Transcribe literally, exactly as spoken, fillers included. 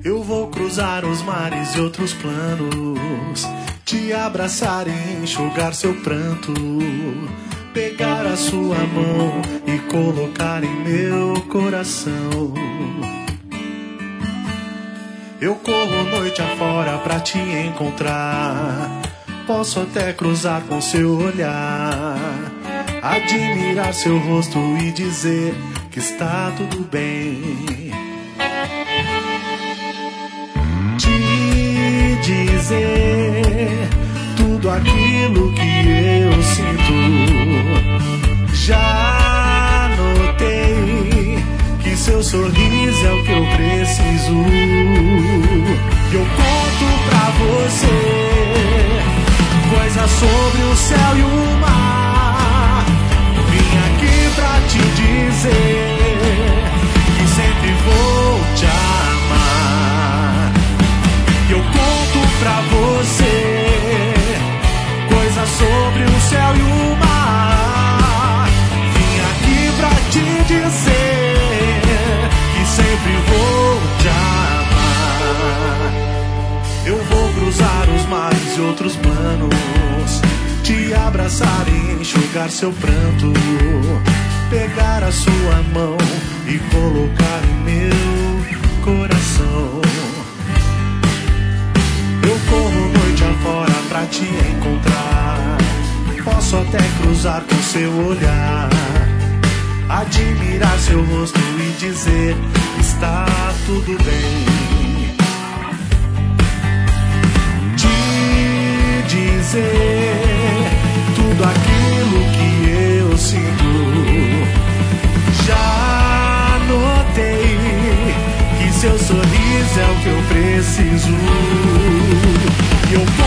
Eu vou cruzar os mares e outros planos, te abraçar e enxugar seu pranto, pegar a sua mão e colocar em meu coração. Eu corro noite afora pra te encontrar, posso até cruzar com seu olhar, admirar seu rosto e dizer que está tudo bem. Te dizer tudo aquilo que eu sinto. Já notei que seu sorriso é o que eu preciso. Eu conto pra você coisas sobre o céu e o mar. Vim aqui pra te dizer que sempre vou te amar. Eu conto pra você coisas sobre o céu e o mar. Vim aqui pra te dizer que sempre vou te amar. Eu vou cruzar os mares e outros planos, te abraçar e enxugar seu pranto, pegar a sua mão e colocar em meu coração. Eu corro noite afora pra te encontrar, posso até cruzar com seu olhar, admirar seu rosto e dizer está tudo bem. Dizer tudo aquilo que eu sinto. Já notei que seu sorriso é o que eu preciso. E eu